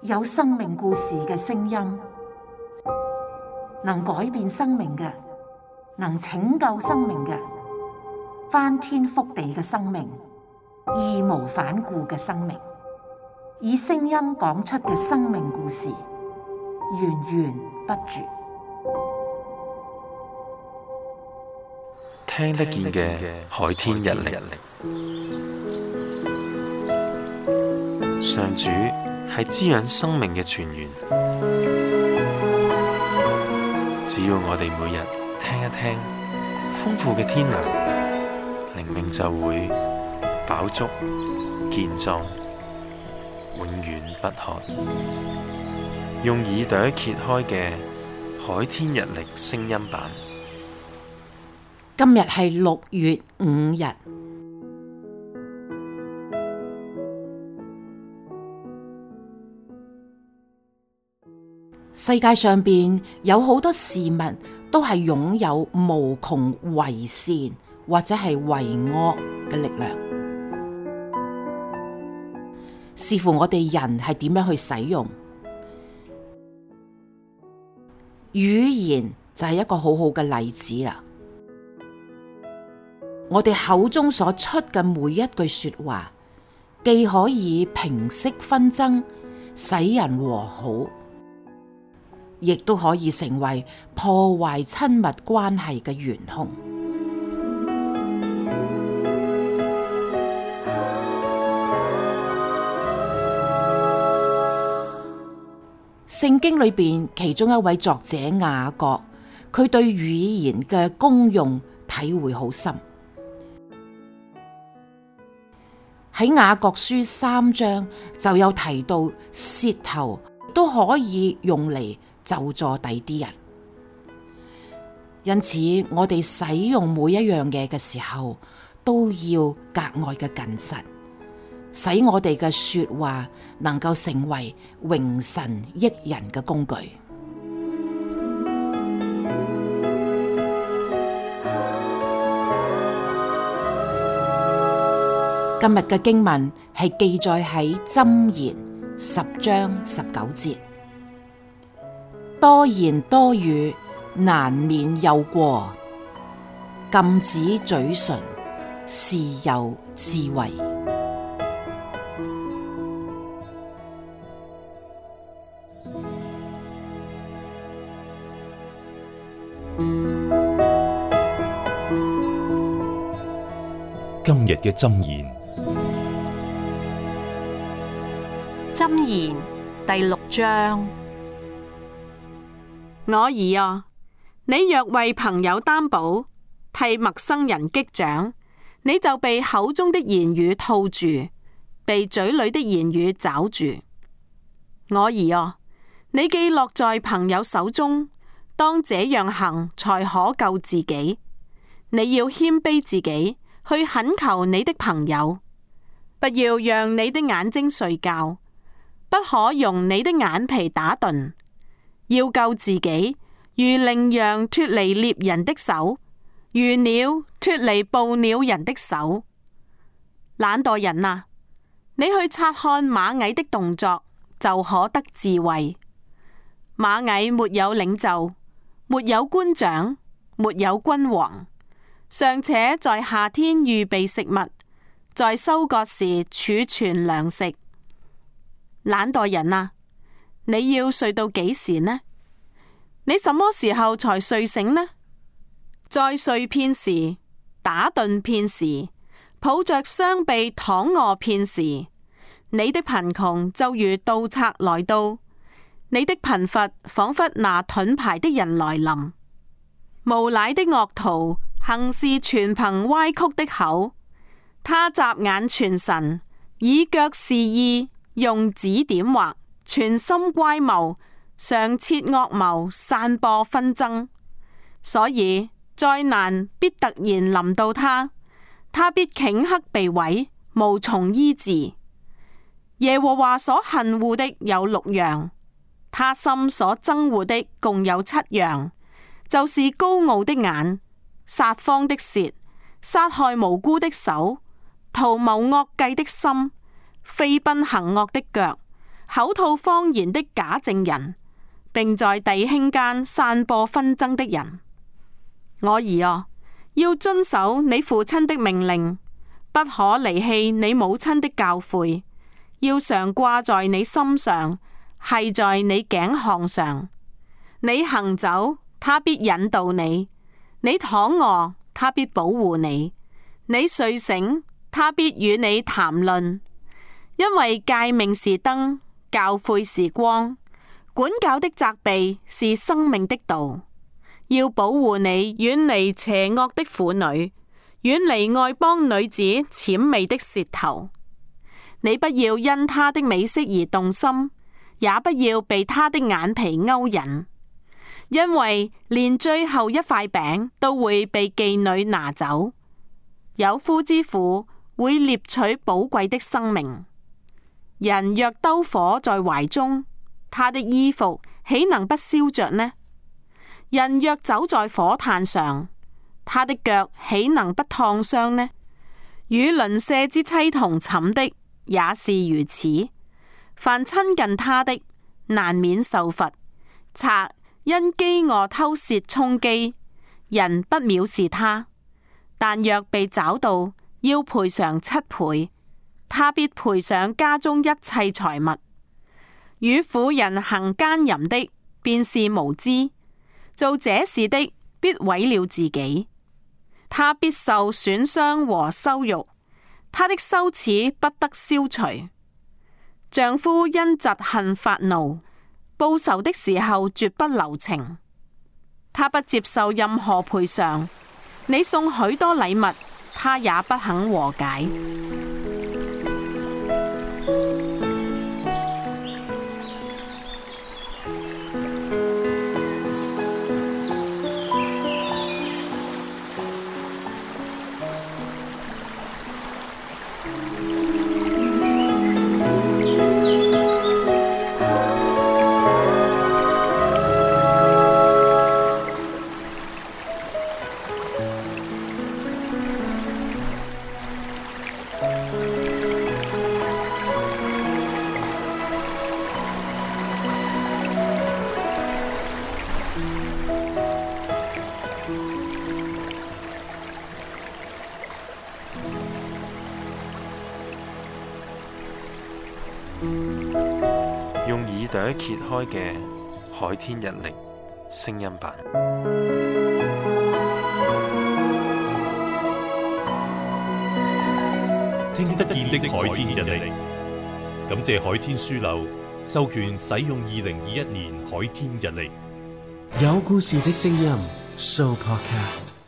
有生命故事嘅聲音，能改變生命嘅，能拯救生命嘅，翻天覆地嘅生命，義無反顧嘅生命，以聲音講出嘅生命故事，源源不絕。 聽得見嘅海天日曆，上主係滋養生命嘅泉源。只要我哋每日聽一聽豐富嘅天糧，靈命就會飽足健壯，永遠不渴。用耳朵揭開嘅海天日曆聲音版。 今日係6月5日。世界上邊有好多事物都係擁有無窮為善或者係為惡嘅力量，視乎我哋人係點樣去使用。語言就係一個好好嘅例子啦。我哋口中所出嘅每一句說話，既可以平息紛爭，使人和好，亦都可以成為破壞親密關係嘅元兇。聖經裏邊其中一位作者雅各，佢對語言嘅功用體會好深。喺雅各書3章就有提到，舌頭都可以用嚟咒詛第啲人。因此我哋使用每一樣嘢嘅時候，都要格外嘅謹慎，使我哋嘅說話能夠成為榮神益人嘅工具。今日嘅經文係記載喺箴言10章19節，多言多語，難免有過，禁止嘴唇，是有智慧。 今日嘅箴言， 箴言第6章。我兒啊，你若為朋友擔保，替陌生人擊掌，你就被口中的言語套住，被嘴裏的言語抓住。我兒啊，你既落在朋友手中，當這樣行才可救自己。你要謙卑自己，去懇求你的朋友，不要讓你的眼睛睡覺，不可容你的眼皮打盹。要救自己，如羚羊脫離獵人的手，如鳥脫離捕鳥人的手。懶惰人啊，你去察看螞蟻的動作，就可得智慧。螞蟻沒有領袖，沒有官長，沒有君王，尚且在夏天預備食物，在收割時儲存糧食。懶惰人啊，你要睡到幾時呢？你什麼時候才睡醒呢？再睡片時，打盹片時，抱着雙臂躺臥片時，你的貧窮就如盜賊來到，你的貧乏仿佛拿盾牌的人來臨。無賴的惡徒行事全憑歪曲的口，他眨眼傳神，以腳示意，用指點畫，全心乖謬，常設惡謀，散播紛爭。所以災難必突然臨到他，他必頃刻被毀，無從醫治。耶和華所恨惡的有6樣，他心所憎惡的共有7樣，就是高傲的眼、撒謊的舌、殺害無辜的手、圖謀惡計的心、飛奔行惡的腳、 口吐謊言的假證人，並在弟兄間散播紛爭的人。我兒啊，要遵守你父親的命令，不可離棄你母親的教誨，要常掛在你心上，繫在你頸項上。你行走，他必引導你；你躺臥，他必保護你；你睡醒，他必與你談論。因為誡命是燈，教誨是光，管教的責備是生命的道。要保護你遠離邪惡的婦女，遠離外邦女子諂媚的舌頭。你不要因她的美色而動心，也不要被她的眼皮勾引，因為連最後一塊餅都會被妓女拿走。有夫之婦會獵取寶貴的生命。人若兜火在懷中，他的衣服豈能不燒着呢？人若走在火炭上，他的腳豈能不燙傷呢？與鄰舍之妻同寢的也是如此。凡親近他的，難免受罰。賊因飢餓偷竊充飢，人不藐視他，但若被找到，要賠償7倍，他必賠上家中一切財物。與婦人行奸淫的，便是無知。做這事的必毀了自己，他必受損傷和羞辱，他的羞恥不得消除。丈夫因嫉恨發怒，報仇的時候絕不留情，他不接受任何賠償。你送許多禮物，他也不肯和解。 用耳朵揭開嘅海天日曆聲音版， 聽得見的海天日曆，感謝海天書樓授權使用2021年海天日曆。 有故事的聲音 Show Podcast。